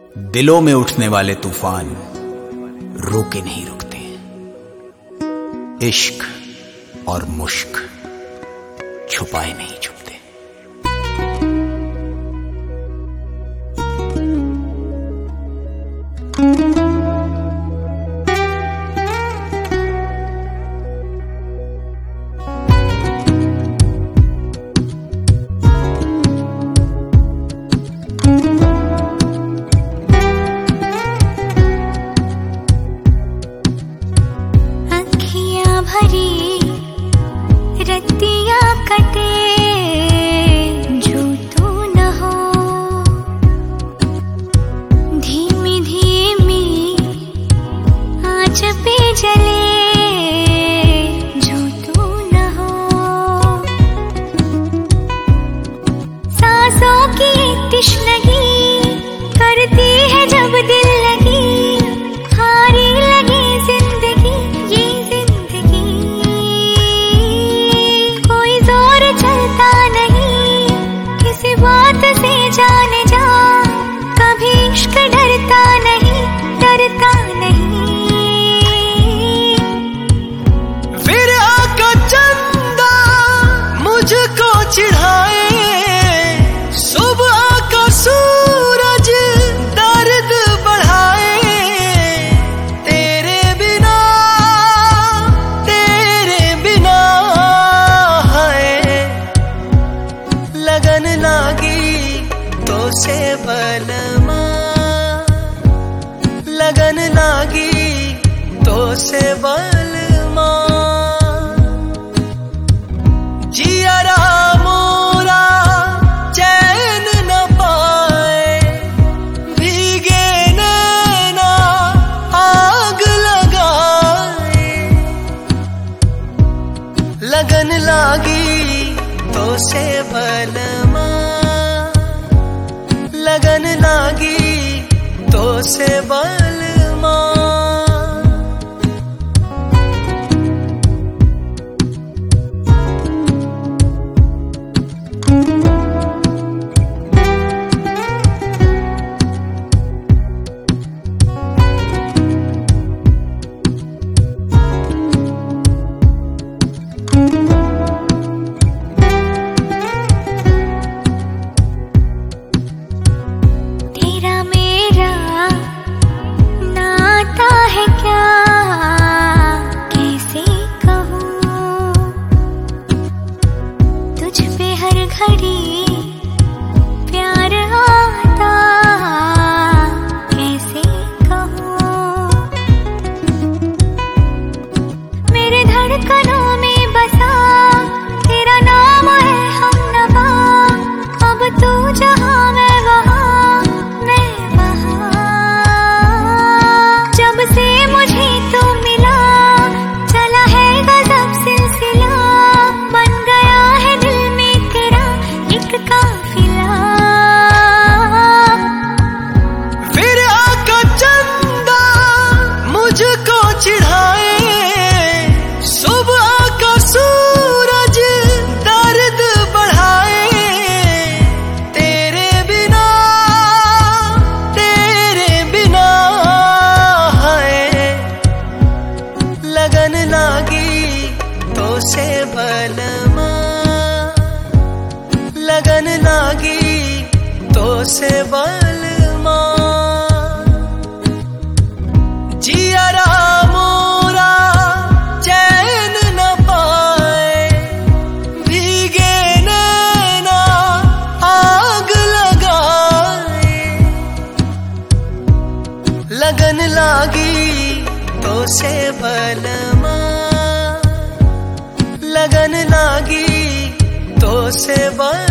दिलों में उठने वाले तूफान रोके नहीं रुकते। इश्क और मुश्क छुपाए नहीं छुपते। भरी रतिया कटे जो तू न हो, धीमी धीमी आँच पे जले जो तू न हो, सांसों की तिश्नगी करती है जब दिल लगी, हारी लगी जिंदगी ये बात से जाने जा, कभी इश्क डरता नहीं, डरता नहीं। फिर आका चंदा मुझको चिढ़ाए, सुबह का सूरज दर्द बढ़ाए, तेरे बिना है लगन लागी तो से बलमा, लगन लागी तो से बलमा, जियरा मोरा चैन न पाए, भीगे नैना आग लगाए, लगन लागी तो से बलमा, लगन लागी तो से बलमा। घड़ी प्यार आता कैसे कहूँ, मेरे धड़कनों में बसा तेरा नाम है हमनवा, अब तू जहाँ मैं वहाँ, मैं वहाँ, जब से मुझे तू मिला चला है गजब सिलसिला, बन गया है दिल में एक काफिला। फिर आका चंदा मुझको चिढ़ाए, सुबह का सूरज दर्द बढ़ाए, तेरे बिना है लगन लागी तो से बलमा, लगन लागी तो से बलमा, जियरा मोरा चैन न पाए, भीगे नैना आग लगाए, लगन लागी तो से बलमा, लगन लागी तो से बलमा।